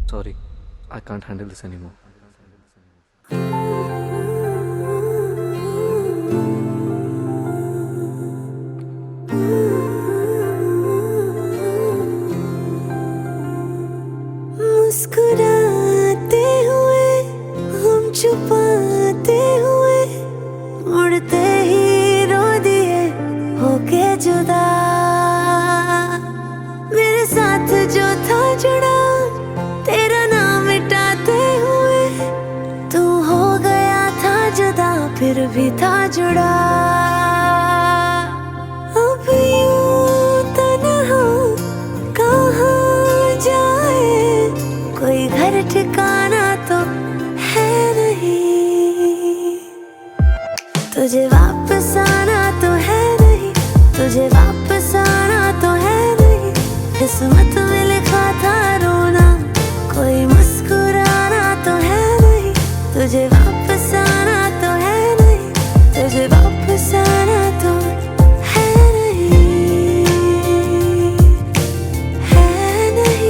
Sorry, I can't handle this anymore. मुस्कुराते हुए हम छुपाते हुए मुड़ते ही रो दिए होके जुदा। मेरे साथ जो था जुड़ा तेरा नाम मिटाते हुए तू हो गया था जुदा फिर भी था जुड़ा। अब यूं तन्हा कहाँ जाए कोई घर ठिकाना तो है नहीं। तुझे वापस आना तो है नहीं, तुझे वापस आना तो है नहीं। किस्मत में लिखा था रोना कोई मुस्कुराना तो है नहीं। तुझे वापस आना तो है नहीं, तुझे वापस आना तो है नहीं, है नहीं।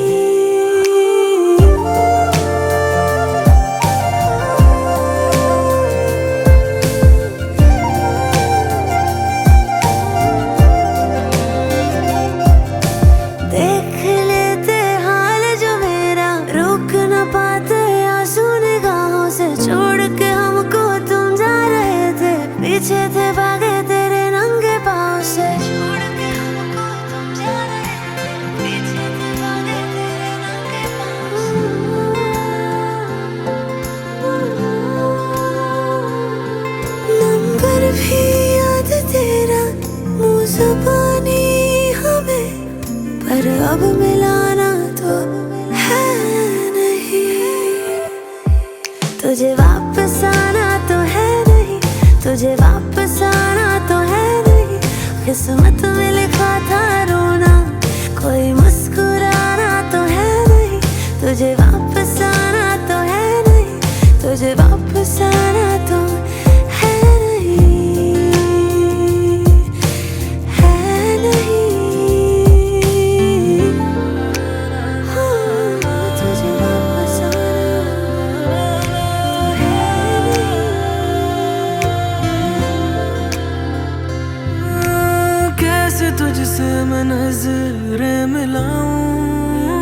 देख लेते हाल जो मेरा रोक न पाते आंसू निगाहों से छोड़ के हमको तुम जा रहे थे। पीछे थे भागे तेरे नंगे पाँव से छोड़ के हमको तुम जा रहे थे। पीछे थे भागे तेरे नंगे पाँव से। नंबर भी याद तेरा मुँह ज़बानी हमें पर अब मिलाना तो है नहीं। तुझे वापस आना तो है नहीं, तुझे वापस आना तो है नहीं। किस्मत में लिखा था रोना कोई मुस्कुराना तो है नहीं। तुझे वापस आना तो है नहीं, तुझे वापस आना तो है नहीं, है नहीं। कैसे तुझसे मैं नजरें मिलाऊं,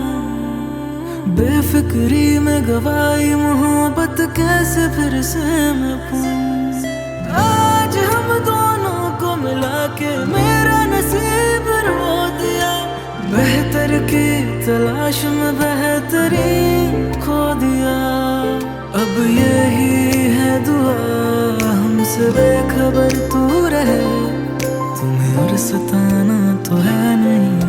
बेफिक्री में गवाई मोहब्बत कैसे फिर से मैं पाऊं। आज हम दोनों को मिला के मेरा नसीब रो दिया। बेहतर की तलाश में बेहतरीन खो दिया। अब यही है दुआ हमसे बेखबर तू रहे। तुम्हें और सताना तो है नहीं।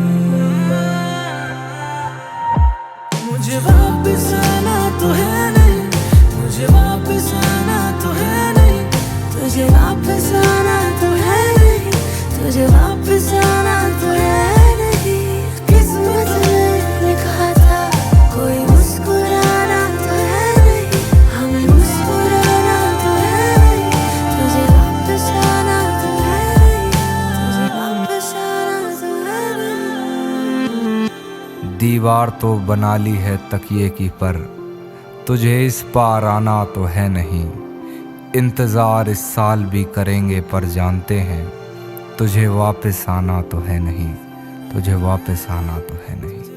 मुझे वापस आना तो है नहीं, मुझे वापस आना तो है नहीं। तुझे वापस आना तो है नहीं, तुझे वापस आना तो है नहीं। किस्मत में लिखा था कोई मुस्कुराना तो है नहीं, हमें मुस्कुराना तो है नहीं। तुझे वापस आना तो है नहीं, तुझे वापस आना तो है नहीं। दीवार तो बना ली है तकिए की पर तुझे इस पार आना तो है नहीं। इंतज़ार इस साल भी करेंगे पर जानते हैं तुझे वापस आना तो है नहीं, तुझे वापस आना तो है नहीं।